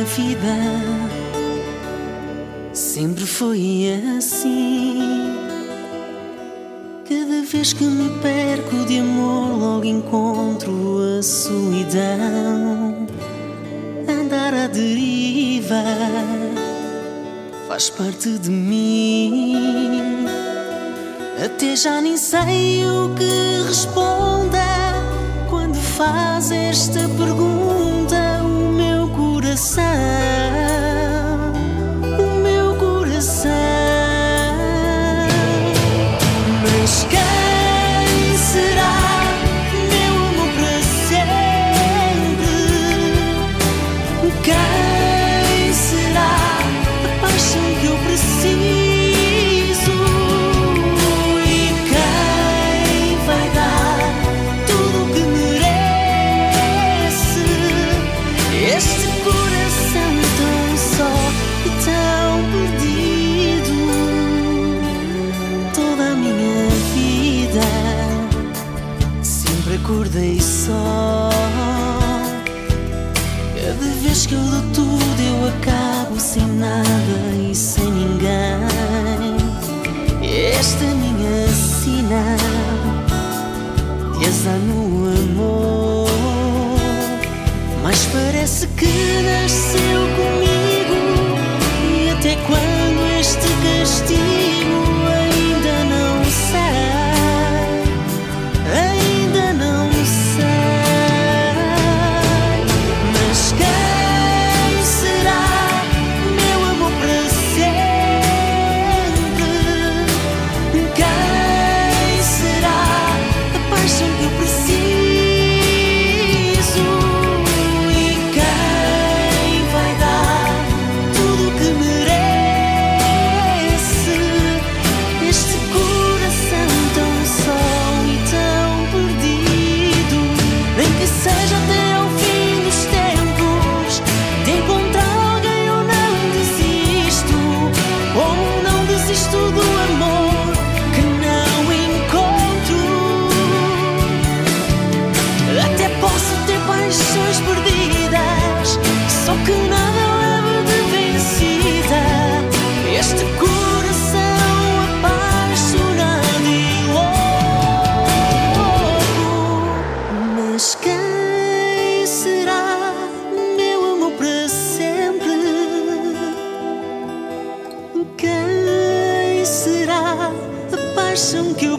minha vida sempre foi assim. Cada vez que me perco de amor, logo encontro a solidão. Andar à deriva faz parte de mim. Até já nem sei o que responda quando faz esta pergunta. O meu coração, o meu coração. Mas quem será meu amor para sempre? Quem será a paixão que eu preciso? Acordei só. Cada vez que eu dou tudo, eu acabo sem nada e sem ninguém. Esta é minha sina de azar no amor, mas parece que nasceu comigo. E até quando este castigo ainda não sei. Só que nada leva de vencida este coração apaixonado e louco. Mas quem será meu amor para sempre? Quem será a paixão que eu